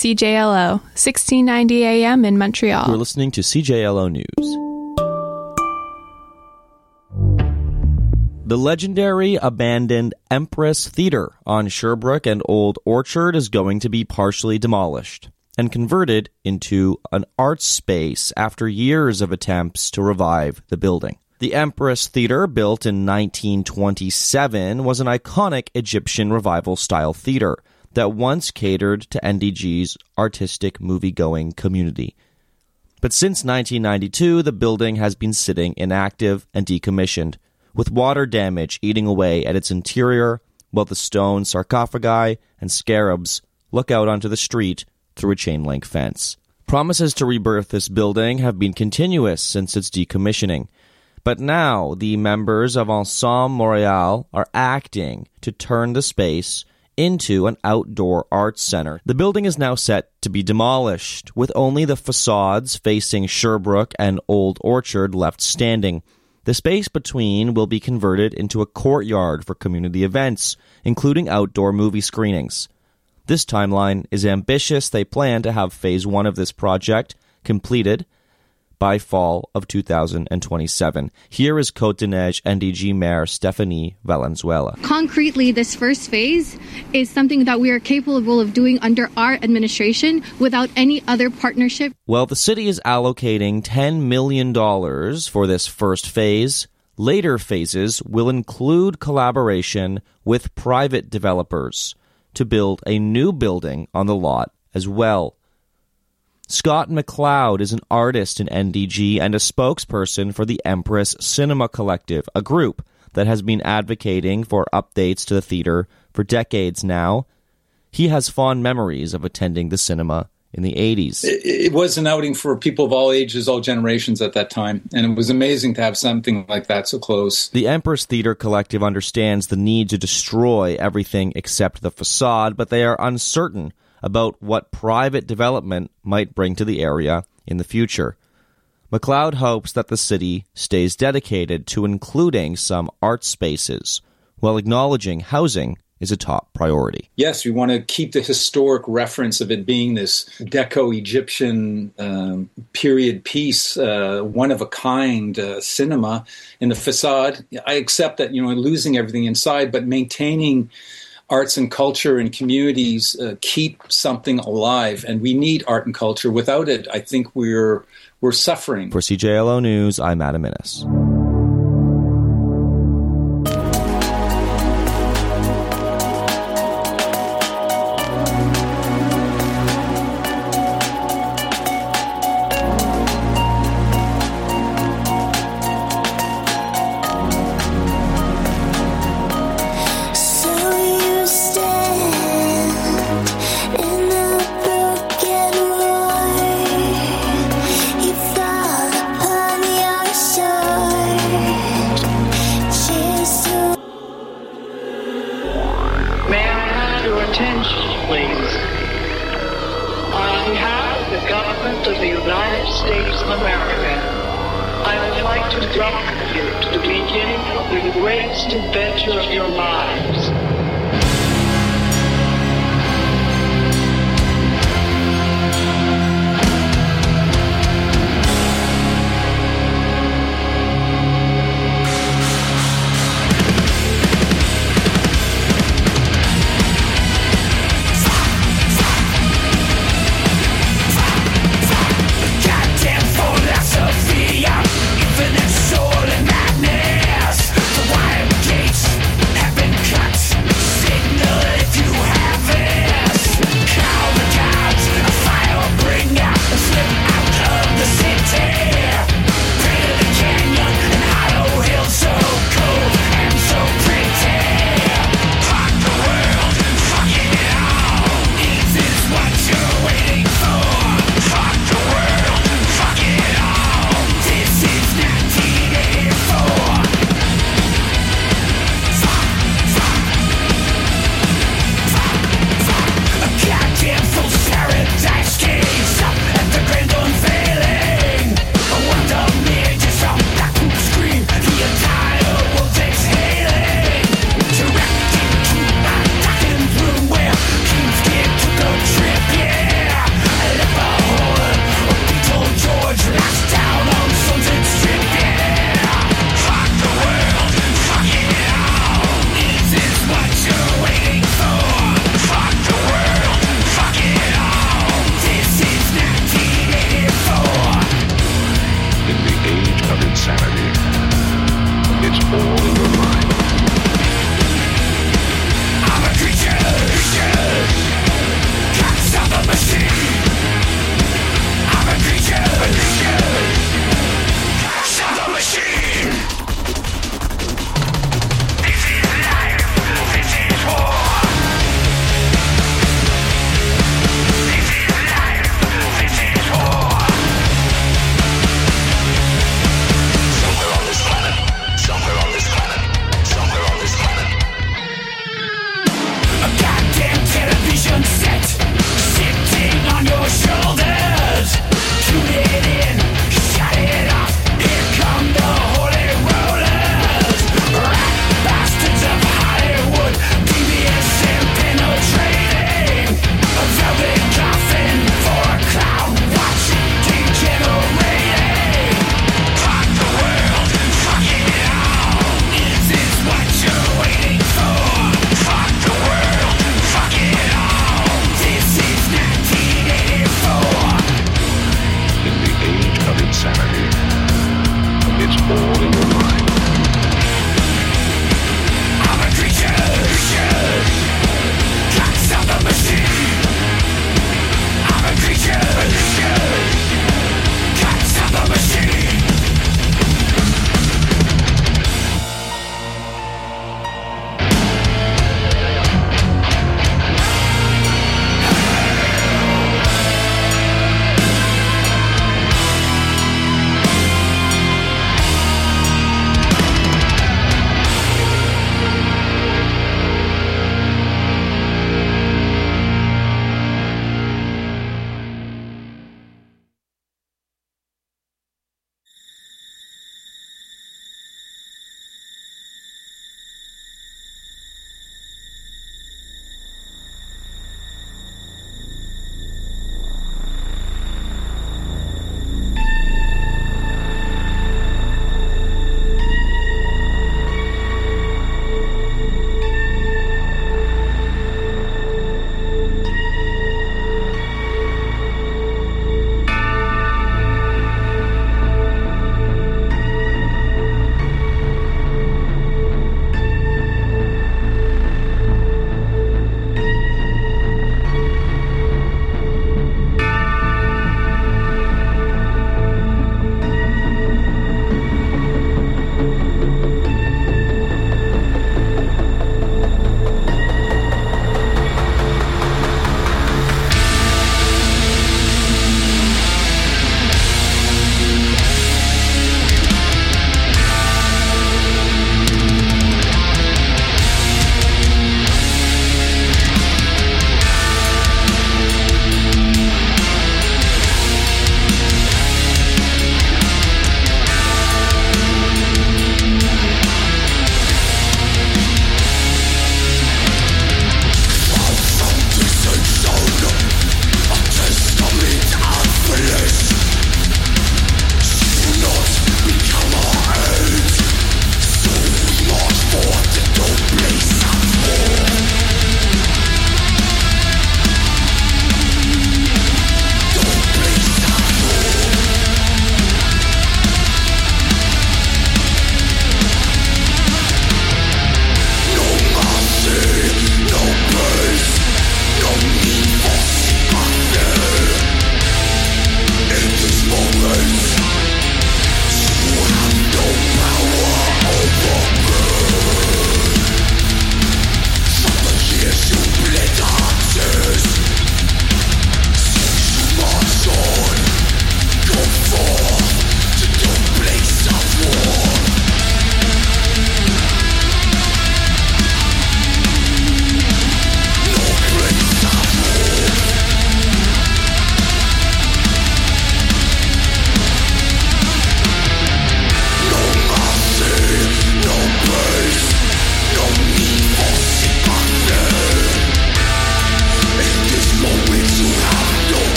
CJLO, 1690 AM in Montreal. You're listening to CJLO News. The legendary abandoned Empress Theatre on Sherbrooke and Old Orchard is going to be partially demolished and converted into an art space after years of attempts to revive the building. The Empress Theatre, built in 1927, was an iconic Egyptian revival-style theatre that once catered to NDG's artistic movie-going community. But since 1992, the building has been sitting inactive and decommissioned, with water damage eating away at its interior, while the stone sarcophagi and scarabs look out onto the street through a chain-link fence. Promises to rebirth this building have been continuous since its decommissioning, but now the members of Ensemble Montréal are acting to turn the space into an outdoor arts center. The building is now set to be demolished, with only the facades facing Sherbrooke and Old Orchard left standing. The space between will be converted into a courtyard for community events, including outdoor movie screenings. This timeline is ambitious. They plan to have Phase 1 of this project completed by fall of 2027. Here is Côte-des-Neiges NDG Mayor Stéphanie Valenzuela. Concretely, this first phase is something that we are capable of doing under our administration without any other partnership. Well, the city is allocating $10 million for this first phase. Later phases will include collaboration with private developers to build a new building on the lot as well. Scott McLeod is an artist in NDG and a spokesperson for the Empress Cinema Collective, a group that has been advocating for updates to the theater for decades now. He has fond memories of attending the cinema in the 80s. It was an outing for people of all ages, all generations at that time, and it was amazing to have something like that so close. The Empress Theater Collective understands the need to destroy everything except the facade, but they are uncertain about what private development might bring to the area in the future. McLeod hopes that the city stays dedicated to including some art spaces, while acknowledging housing is a top priority. Yes, we want to keep the historic reference of it being this Deco-Egyptian period piece, one-of-a-kind cinema in the facade. I accept that, losing everything inside, but maintaining arts and culture and communities keep something alive, and we need art and culture. Without it, I think we're suffering. For CJLO News, I'm Adam Innes. Infinite soul and madness. The wild gates have been cut.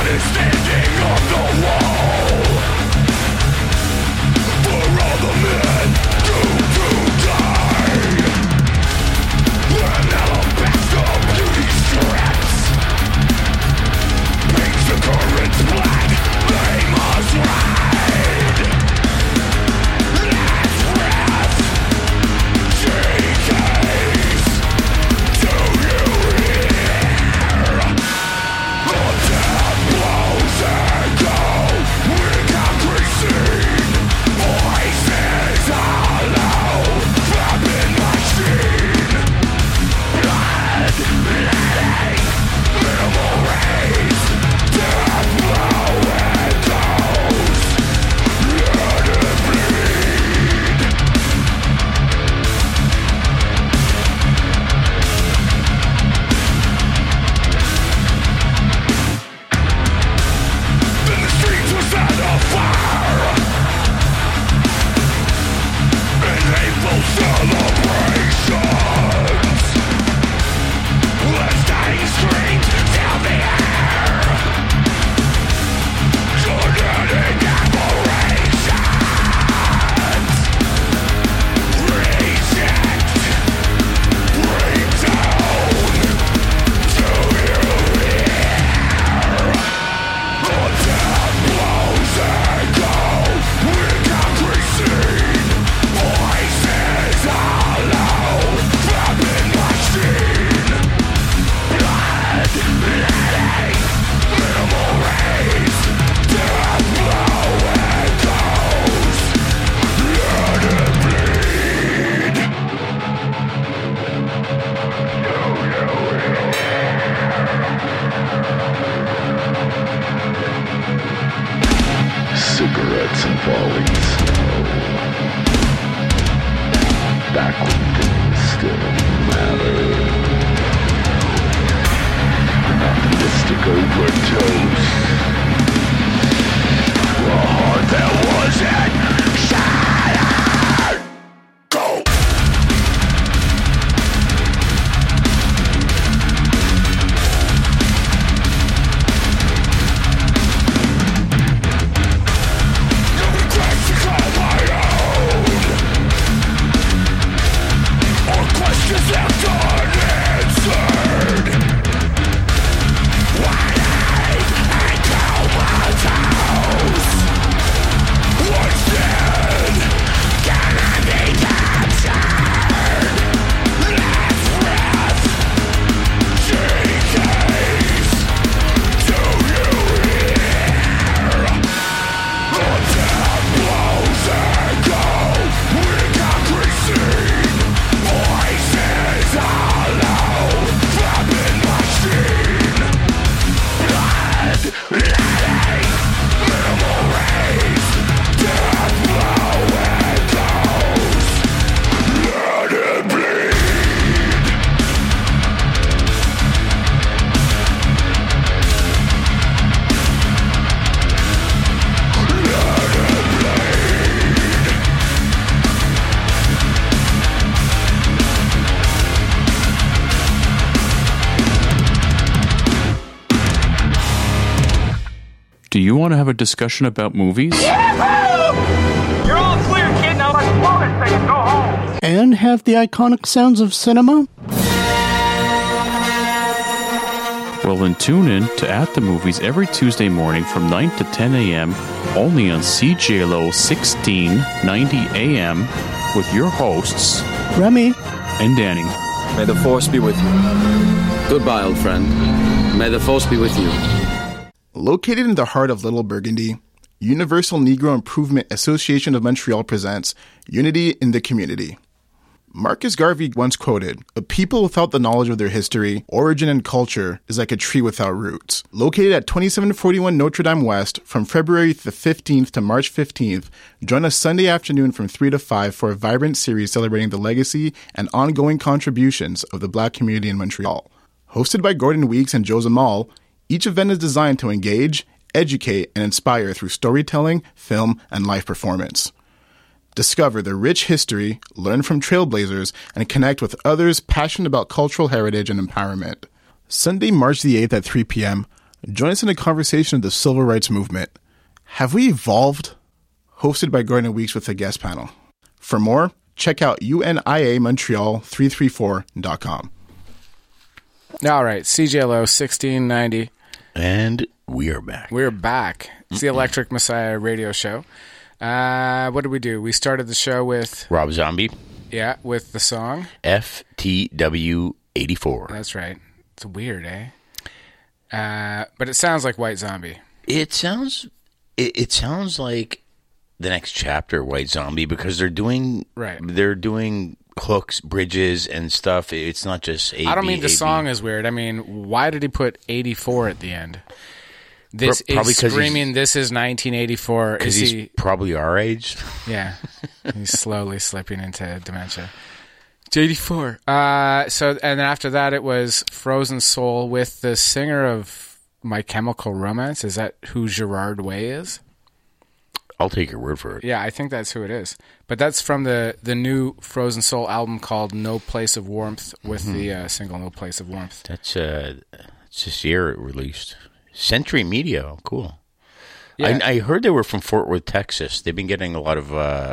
cigarettes and falling snow. Back when things still mattered. An optimistic overdose. A heart that wasn't shattered. Go! Do you want to have a discussion about movies? Yahoo! You're all clear, kid. Now let's blow this thing and go home. And have the iconic sounds of cinema? Well, then tune in to At the Movies every Tuesday morning from 9 to 10 a.m. only on CJLO 1690 a.m. with your hosts, Remy and Danny. May the Force be with you. Goodbye, old friend. May the Force be with you. Located in the heart of Little Burgundy, Universal Negro Improvement Association of Montreal presents Unity in the Community. Marcus Garvey once quoted, "A people without the knowledge of their history, origin, and culture is like a tree without roots." Located at 2741 Notre Dame West from February the 15th to March 15th, join us Sunday afternoon from 3 to 5 for a vibrant series celebrating the legacy and ongoing contributions of the Black community in Montreal. Hosted by Gordon Weeks and Joe Zamal, each event is designed to engage, educate, and inspire through storytelling, film, and live performance. Discover the rich history, learn from trailblazers, and connect with others passionate about cultural heritage and empowerment. Sunday, March the 8th at 3 p.m., Join us in a conversation of the civil rights movement. Have we evolved? Hosted by Gardner Weeks with a guest panel. For more, check out uniamontreal334.com. All right, CJLO 1690. And we are back. We're back. It's the Electric Messiah radio show. What did we do? We started the show with... Rob Zombie. Yeah, with the song? FTW84. That's right. It's weird, eh? But it sounds like White Zombie. It sounds like the next chapter, White Zombie, because they're doing hooks, bridges, and stuff. It's not just A-B, I don't mean the A-B. song is weird. I mean, why did he put 84 at the end? This Probably is screaming, this is 1984. Because he's probably our age. Yeah. He's slowly slipping into dementia. It's 84. And then after that, it was Frozen Soul with the singer of My Chemical Romance. Is that who Gerard Way is? I'll take your word for it. Yeah, I think that's who it is. But that's from the new Frozen Soul album called No Place of Warmth with the single No Place of Warmth. That's this year it released. Century Media, cool. Yeah. I heard they were from Fort Worth, Texas. They've been getting a lot of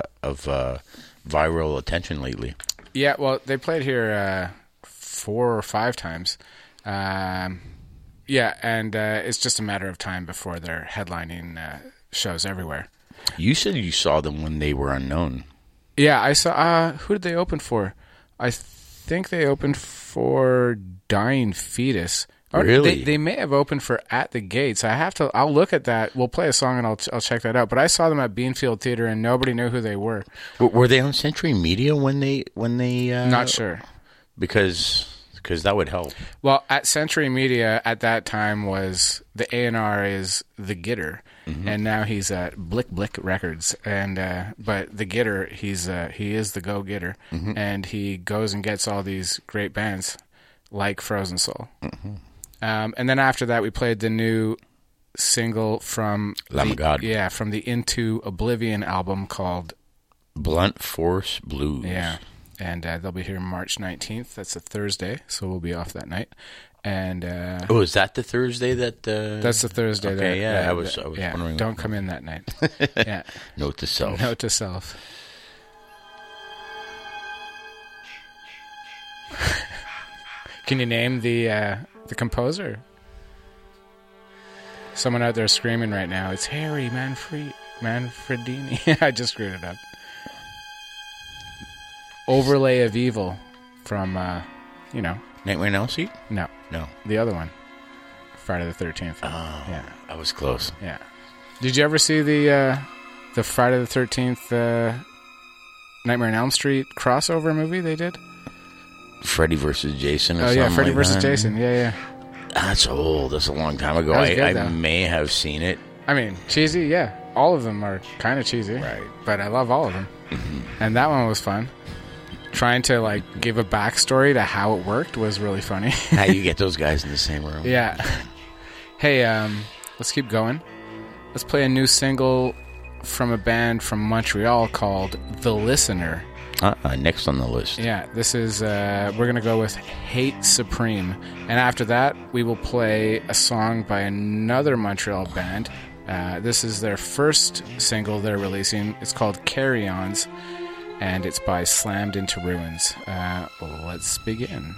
viral attention lately. Yeah, well, they played here 4 or 5 times. And it's just a matter of time before they're headlining shows everywhere. You said you saw them when they were unknown. Yeah, I saw... who did they open for? I think they opened for Dying Fetus. Really? They may have opened for At the Gates. I'll look at that. We'll play a song and I'll check that out. But I saw them at Beanfield Theater and nobody knew who they were. Were they on Century Media when they? Not sure. Because that would help. Well, at Century Media at that time was the A&R is The Gitter, and now he's at Blick Blick Records. And but The Gitter, he is the Go Getter, and he goes and gets all these great bands like Frozen Soul. And then after that, we played the new single from Lamb of God. Yeah, from the Into Oblivion album called Blunt Force Blues. Yeah. And they'll be here March 19th. That's a Thursday, so we'll be off that night. And is that the Thursday that? That's the Thursday. Okay, I was wondering. Don't come in that night. Yeah. Note to self. Note to self. Can you name the composer? Someone out there screaming right now. It's Harry Manfredini. I just screwed it up. Overlay of Evil from, Nightmare on Elm Street? No. The other one. Friday the 13th. Oh, yeah. I was close. Yeah. Did you ever see the Friday the 13th Nightmare on Elm Street crossover movie they did? Freddy versus Jason or something Freddy like versus that. Jason. Yeah. That's old. That's a long time ago. I may have seen it. I mean, cheesy, yeah. All of them are kind of cheesy. Right. But I love all of them. Mm-hmm. And that one was fun. Trying to, give a backstory to how it worked was really funny. How you get those guys in the same room. Yeah. Hey, let's keep going. Let's play a new single from a band from Montreal called The Listener. Next on the list. Yeah, this is, we're going to go with Hate Supreme. And after that, we will play a song by another Montreal band. This is their first single they're releasing. It's called Carry-Ons, and it's by Slammed Into Ruins. Let's begin.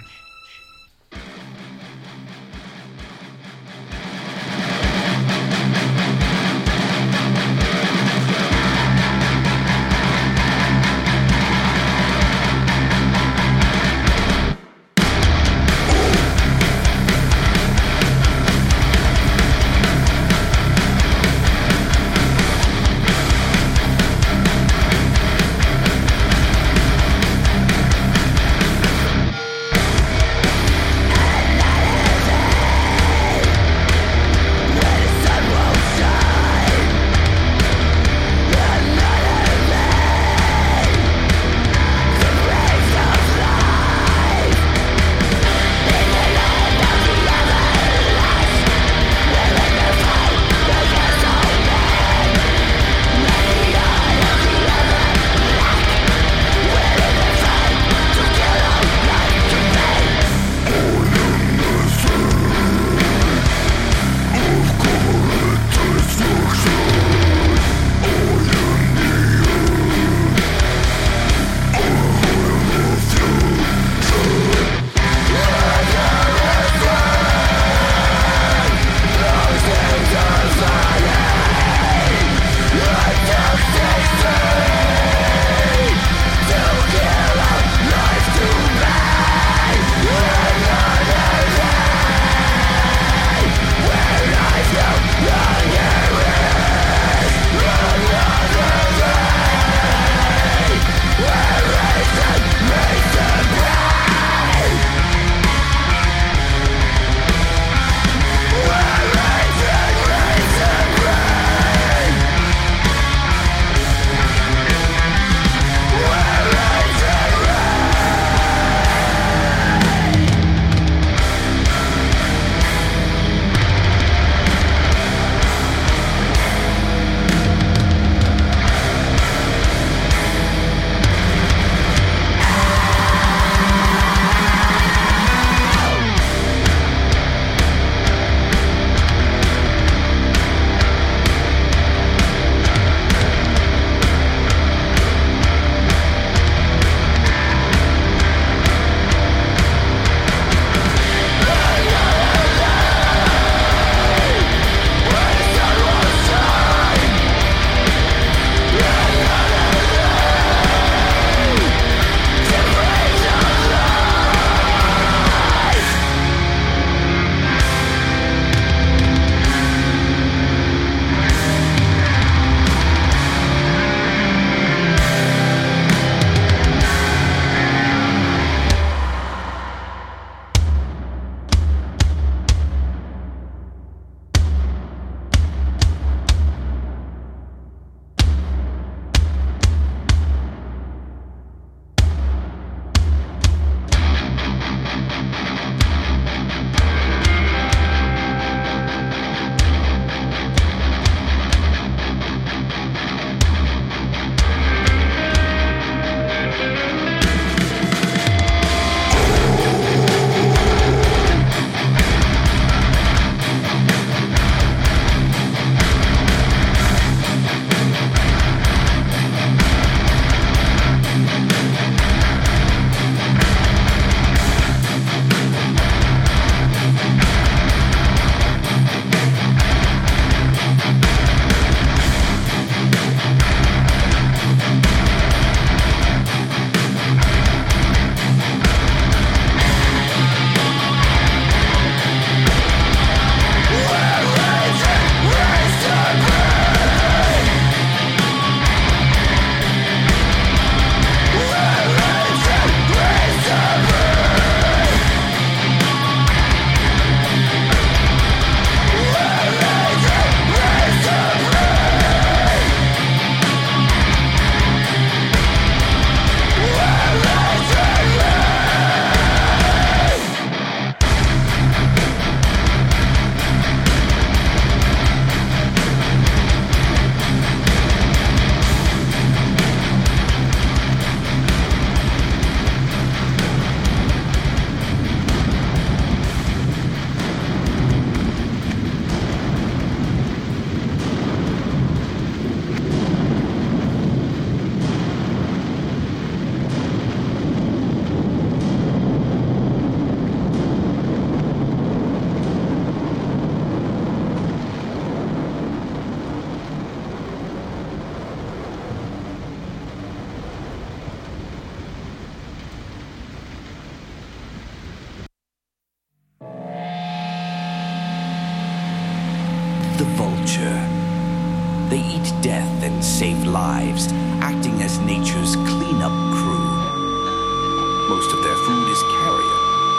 the vulture. They eat death and save lives, acting as nature's cleanup crew. Most of their food is carrion.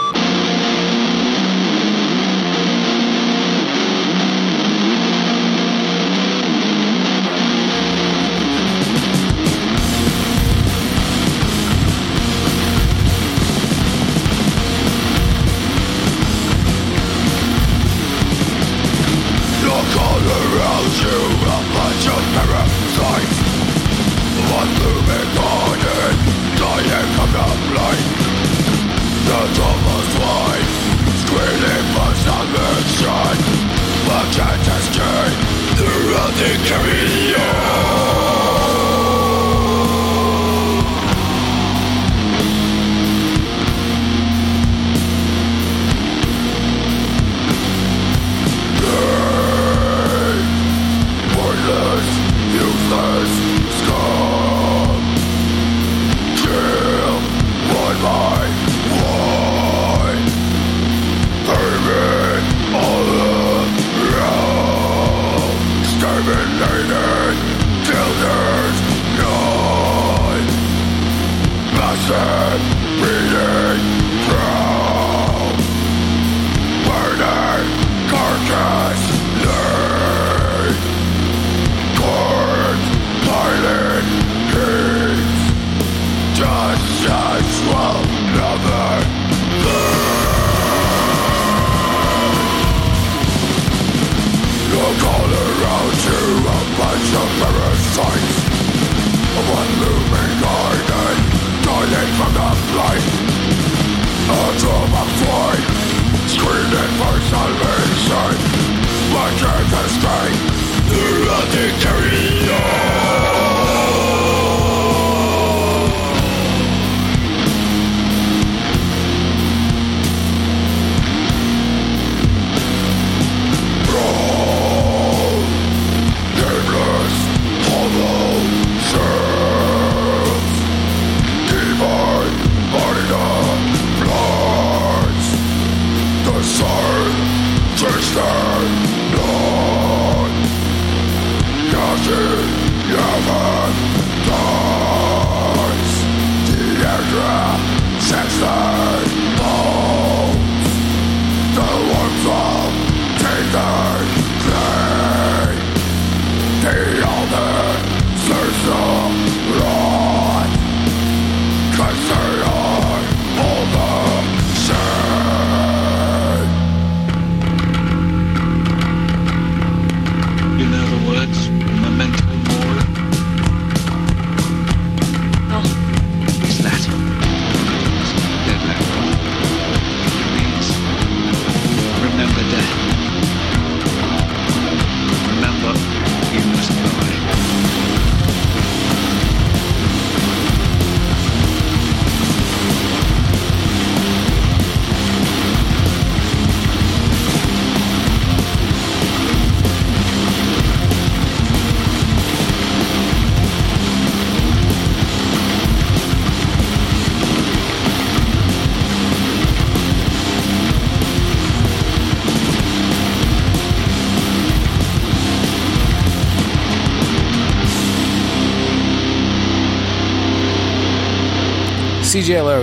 CJLO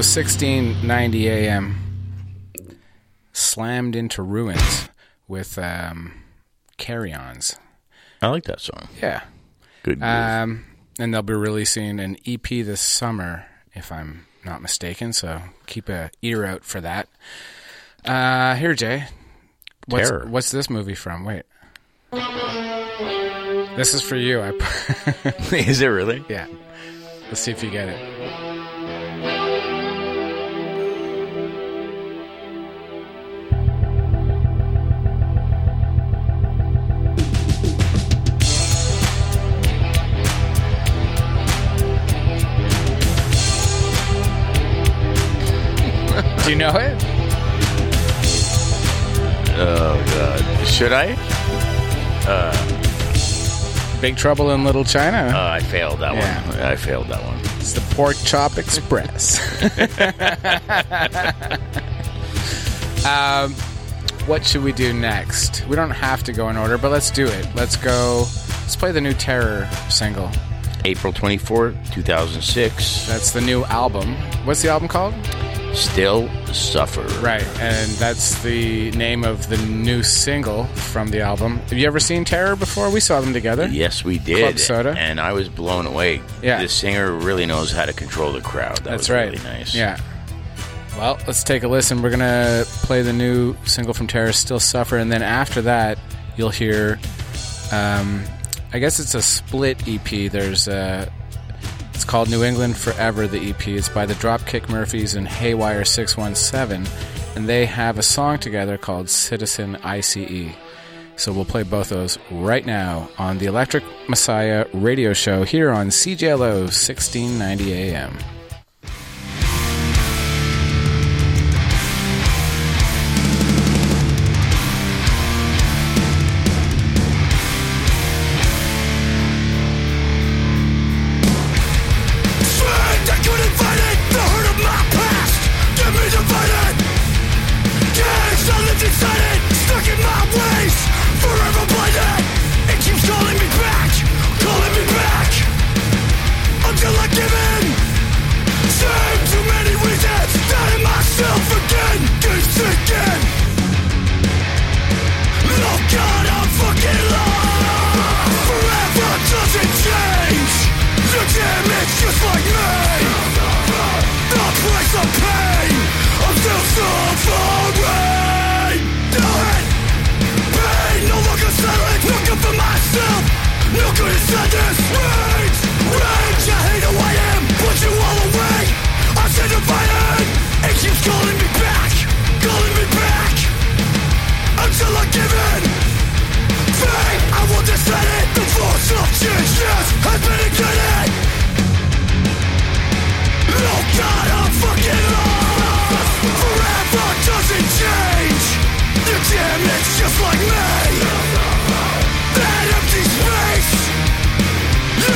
1690 AM slammed into ruins with carry-ons. I like that song. Yeah. Good. And they'll be releasing an EP this summer, if I'm not mistaken, so keep an ear out for that. Here, Jay. What's this movie from? Wait. This is for you. Is it really? Yeah. Let's see if you get it. Do you know it? Oh, God. Should I? Big Trouble in Little China. Oh, I failed that one. I failed that one. It's the Pork Chop Express. what should we do next? We don't have to go in order, but let's do it. Let's play the new Terror single. April 24, 2006. That's the new album. What's the album called? Still Suffer. Right, and that's the name of the new single from the album. Have you ever seen Terror before? We saw them together. Yes, we did. Club Soda. And I was blown away. Yeah. The singer really knows how to control the crowd. That's was right. really nice. Yeah. Well, let's take a listen. We're going to play the new single from Terror, Still Suffer, and then after that, you'll hear, I guess it's a split EP. It's called New England Forever, the EP. It's by the Dropkick Murphys and Haywire 617, and they have a song together called Citizen ICE. So we'll play both those right now on the Electric Messiah radio show here on CJLO 1690 AM. Just like me, that empty space.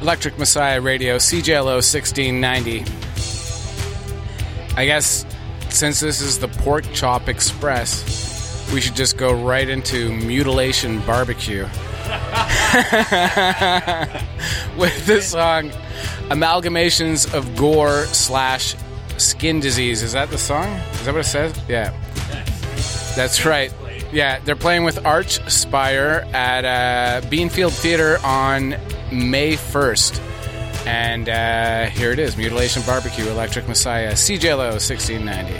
Electric Messiah Radio, CJLO 1690. I guess since this is the Pork Chop Express, we should just go right into Mutilation Barbecue. With this song, Amalgamations of Gore / Skin Disease. Is that the song? Is that what it says? Yeah. That's right. Yeah, they're playing with Arch Spire at Beanfield Theater on May 1st. And here it is, Mutilation Barbecue, Electric Messiah, CJLO 1690.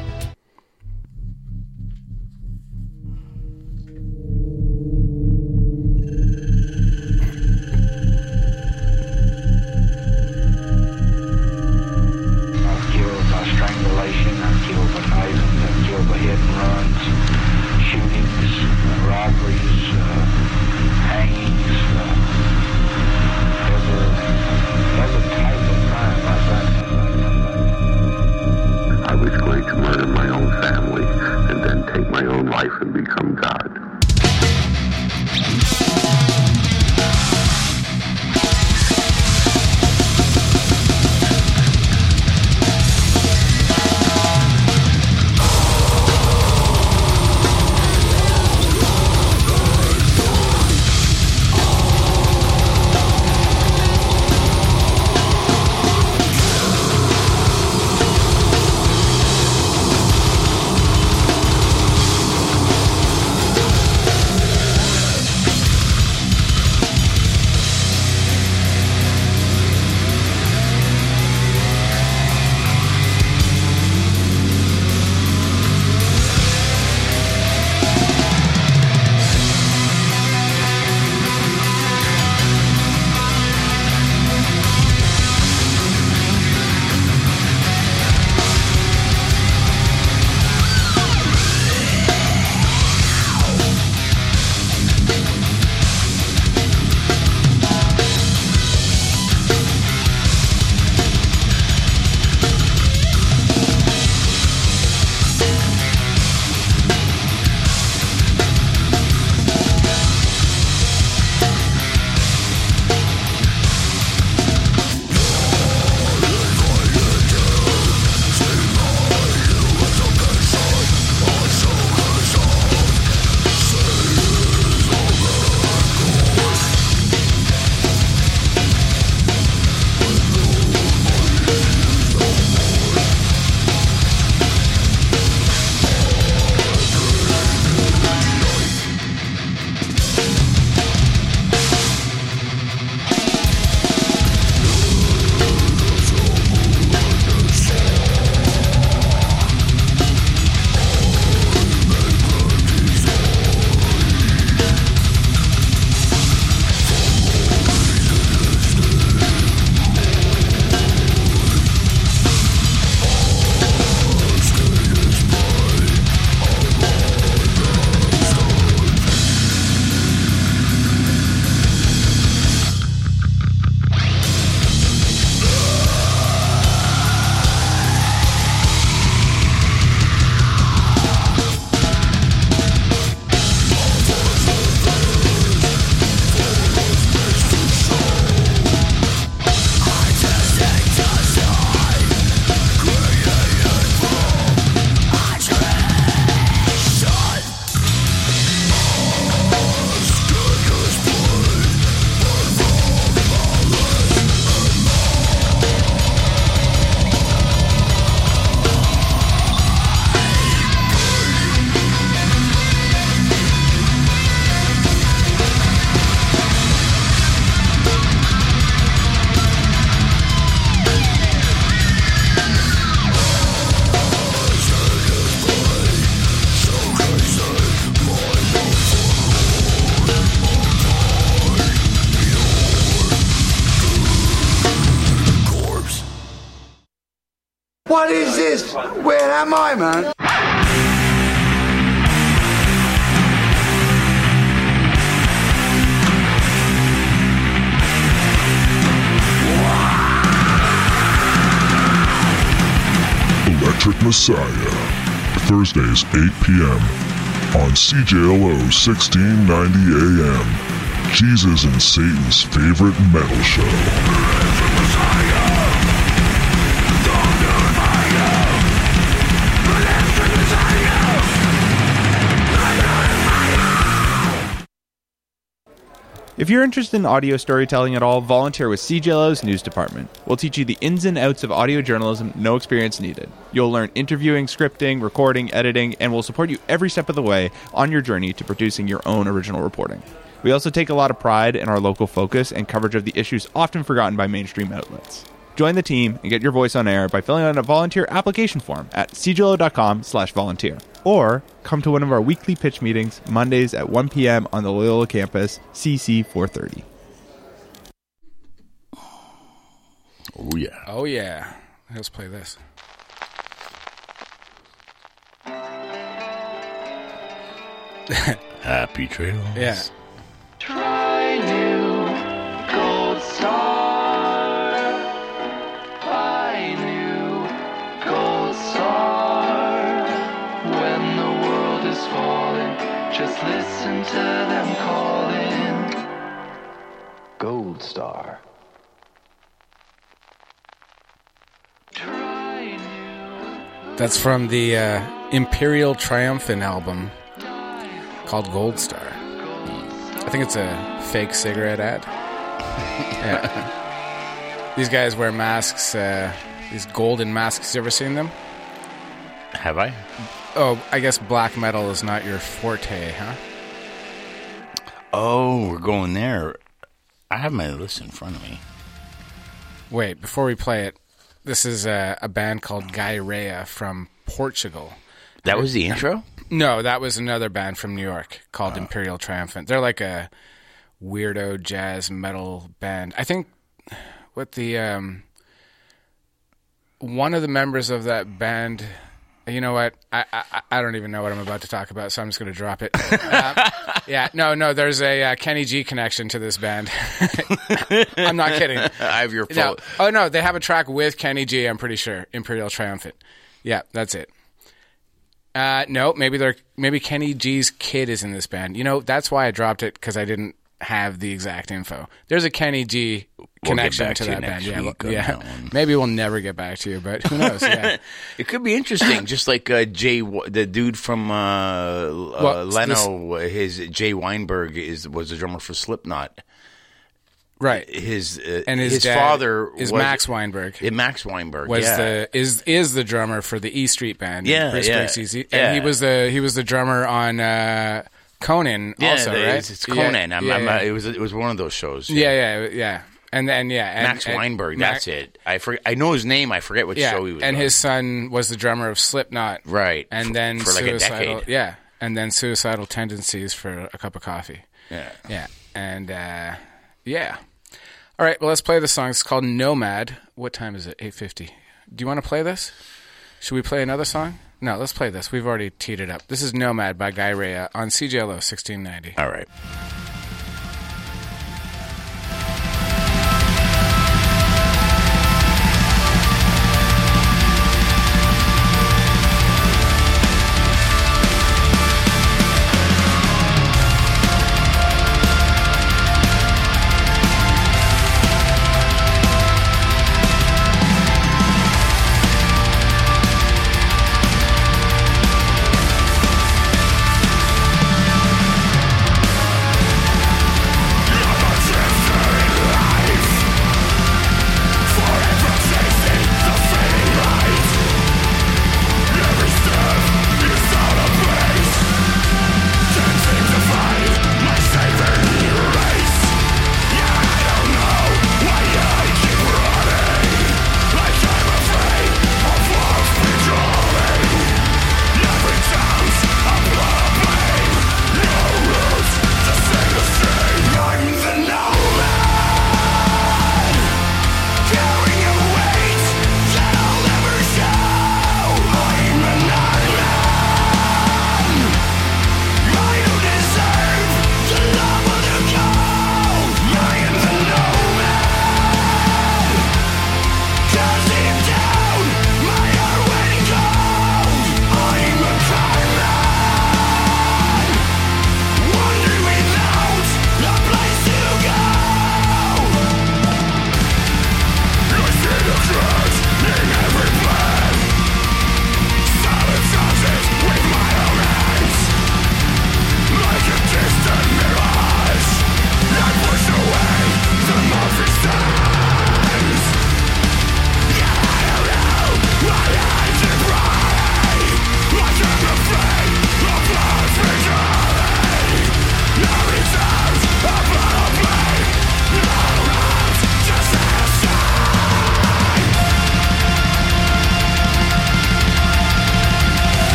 And become God. What is this? Where am I, man? Electric Messiah, Thursdays 8 p.m. on CJLO 1690 AM, Jesus and Satan's favorite metal show. If you're interested in audio storytelling at all, volunteer with CJLO's news department. We'll teach you the ins and outs of audio journalism, no experience needed. You'll learn interviewing, scripting, recording, editing, and we'll support you every step of the way on your journey to producing your own original reporting. We also take a lot of pride in our local focus and coverage of the issues often forgotten by mainstream outlets. Join the team and get your voice on air by filling out a volunteer application form at cjlo.com/volunteer. Or come to one of our weekly pitch meetings, Mondays at 1 p.m. on the Loyola campus, CC 430. Oh, yeah. Oh, yeah. Let's play this. Happy trails. Yeah. Try new Gold Star. Buy new Gold Star. When the world is falling, just listen to them calling. Gold Star. That's from the Imperial Triumphant album called Gold Star. I think it's a fake cigarette ad. Yeah. These guys wear masks, these golden masks. You ever seen them? Have I? Oh, I guess black metal is not your forte, huh? Oh, we're going there. I have my list in front of me. Wait, before we play it, this is a band called Gairea from Portugal. That was the intro? No, that was another band from New York called Imperial Triumphant. They're like a weirdo jazz metal band. I think what the one of the members of that band, you know what? I don't even know what I'm about to talk about, so I'm just going to drop it. Yeah, no, there's a Kenny G connection to this band. I'm not kidding. I have your phone. No. Oh, no, they have a track with Kenny G, I'm pretty sure. Imperial Triumphant. Yeah, that's it. No, maybe Kenny G's kid is in this band. You know, that's why I dropped it, because I didn't have the exact info. There's a Kenny G connection to that band. Yeah. Maybe we'll never get back to you, but who knows? Yeah. It could be interesting. Just like the dude from Leno, Jay Weinberg was the drummer for Slipknot. Right. His dad father is Max Weinberg. Max Weinberg was is the drummer for the E Street Band. Yeah, and he was the drummer on Conan. Also, right? It's Conan. It was one of those shows. Yeah. And then Max Weinberg. That's it. I know his name. I forget what show he was. And on. His son was the drummer of Slipknot. Right. And then for like a decade. Yeah. And then Suicidal Tendencies for a cup of coffee. Yeah. Yeah. And yeah. All right, well, let's play the song. It's called Nomad. What time is it? 8:50. Do you want to play this? Should we play another song? No, let's play this. We've already teed it up. This is Nomad by Gairea on CJLO 1690. All right. Nomad.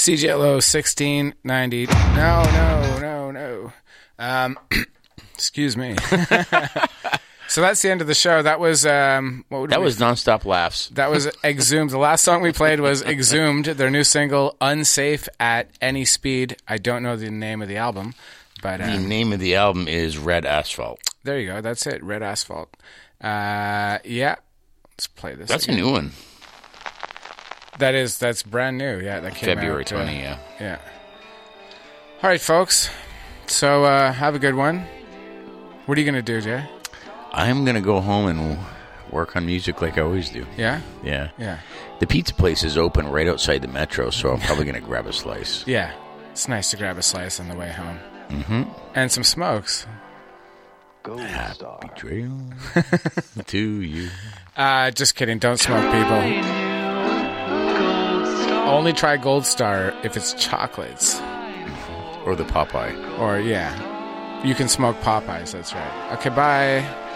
CJLO 1690. No. Excuse me. So that's the end of the show. That was That was Nonstop Laughs. That was Exhumed. The last song we played was Exhumed, their new single, Unsafe at Any Speed. I don't know the name of the album, but the name of the album is Red Asphalt. There you go. That's it. Red Asphalt. Yeah. Let's play this. That's again. a new one. That's brand new. Yeah, that came February out, 20, yeah. Yeah. All right, folks. So have a good one. What are you going to do, Jay? I'm going to go home and work on music like I always do. Yeah? Yeah. Yeah. The pizza place is open right outside the metro, so I'm probably going to grab a slice. Yeah. It's nice to grab a slice on the way home. Mm-hmm. And some smokes. Happy trail to you. Just kidding. Don't smoke, people. Only try Gold Star if it's chocolates. Or the Popeye. Or, yeah. You can smoke Popeyes, that's right. Okay, bye.